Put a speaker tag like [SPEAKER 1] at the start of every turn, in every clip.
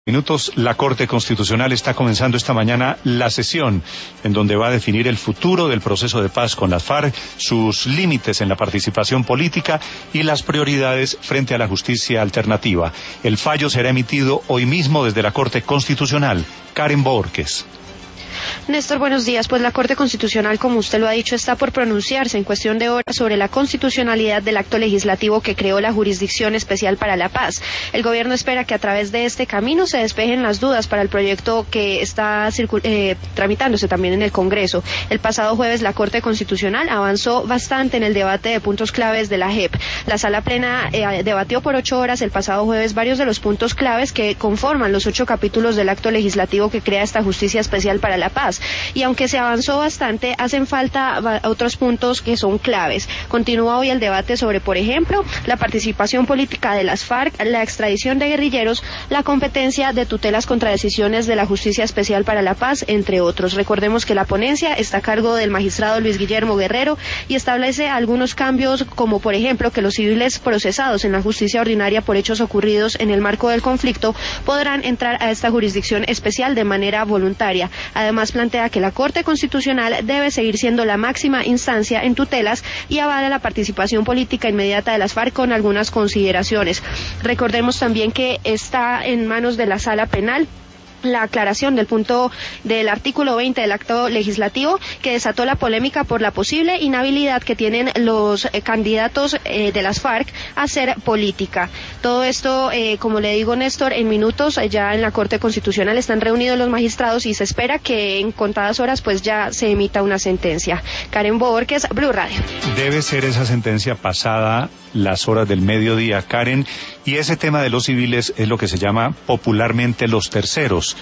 [SPEAKER 1] Minutos, la Corte Constitucional está comenzando esta mañana la sesión en donde va a definir el futuro del proceso de paz con las FARC, sus límites en la participación política y las prioridades frente a la justicia alternativa. El fallo será emitido hoy mismo desde la Corte Constitucional. Karen Borges.
[SPEAKER 2] Néstor, buenos días. Pues la Corte Constitucional, como usted lo ha dicho, está por pronunciarse en cuestión de horas sobre la constitucionalidad del acto legislativo que creó la Jurisdicción Especial para la Paz. El gobierno espera que a través de este camino se despejen las dudas para el proyecto que está tramitándose también en el Congreso. El pasado jueves la Corte Constitucional avanzó bastante en el debate de puntos claves de la JEP. La Sala Plena debatió por 8 horas el pasado jueves varios de los puntos claves que conforman los 8 capítulos del acto legislativo que crea esta Justicia Especial para la Paz. Y aunque se avanzó bastante, hacen falta otros puntos que son claves. Continúa hoy el debate sobre, por ejemplo, la participación política de las FARC, la extradición de guerrilleros, la competencia de tutelas contra decisiones de la Justicia Especial para la Paz, entre otros. Recordemos que la ponencia está a cargo del magistrado Luis Guillermo Guerrero y establece algunos cambios, como por ejemplo que los civiles procesados en la justicia ordinaria por hechos ocurridos en el marco del conflicto podrán entrar a esta jurisdicción especial de manera voluntaria. Además, plantea que la Corte Constitucional debe seguir siendo la máxima instancia en tutelas y avala la participación política inmediata de las FARC con algunas consideraciones. Recordemos también que está en manos de la Sala Penal la aclaración del punto del artículo 20 del acto legislativo que desató la polémica por la posible inhabilidad que tienen los candidatos de las FARC a hacer política. Todo esto, como le digo, Néstor, en minutos ya en la Corte Constitucional están reunidos los magistrados y se espera que en contadas horas pues ya se emita una sentencia. Karen Borges, Blue Radio.
[SPEAKER 1] Debe ser esa sentencia pasada las horas del mediodía, Karen, y ese tema de los civiles es lo que se llama popularmente los terceros.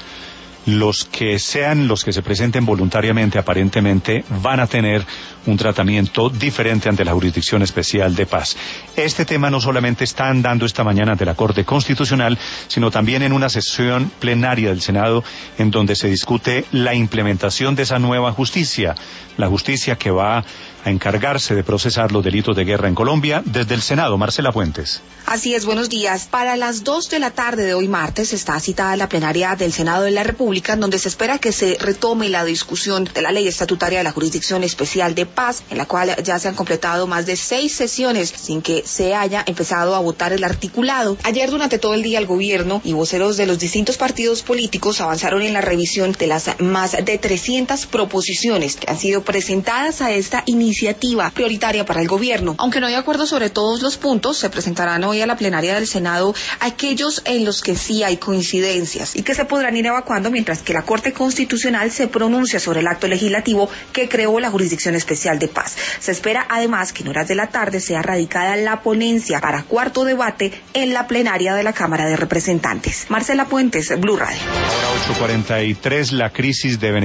[SPEAKER 1] Los que se presenten voluntariamente, aparentemente, van a tener un tratamiento diferente ante la Jurisdicción Especial de Paz. Este tema no solamente está andando esta mañana ante la Corte Constitucional, sino también en una sesión plenaria del Senado en donde se discute la implementación de esa nueva justicia, la justicia que va a encargarse de procesar los delitos de guerra en Colombia. Desde el Senado, Marcela Fuentes.
[SPEAKER 3] Así es, buenos días. Para las 2 de la tarde de hoy martes está citada la plenaria del Senado de la República, en donde se espera que se retome la discusión de la ley estatutaria de la Jurisdicción Especial de Paz, en la cual ya se han completado más de 6 sesiones sin que se haya empezado a votar el articulado. Ayer durante todo el día el gobierno y voceros de los distintos partidos políticos avanzaron en la revisión de las más de 300 proposiciones que han sido presentadas a esta iniciativa prioritaria para el gobierno. Aunque no hay acuerdo sobre todos los puntos, se presentarán hoy a la plenaria del Senado aquellos en los que sí hay coincidencias y que se podrán ir evacuando mientras que la Corte Constitucional se pronuncia sobre el acto legislativo que creó la Jurisdicción Especial de Paz. Se espera además que en horas de la tarde sea radicada la ponencia para cuarto debate en la plenaria de la Cámara de Representantes. Marcela Puentes, Blue Radio.
[SPEAKER 1] Ahora 8:43, la crisis de Venezuela.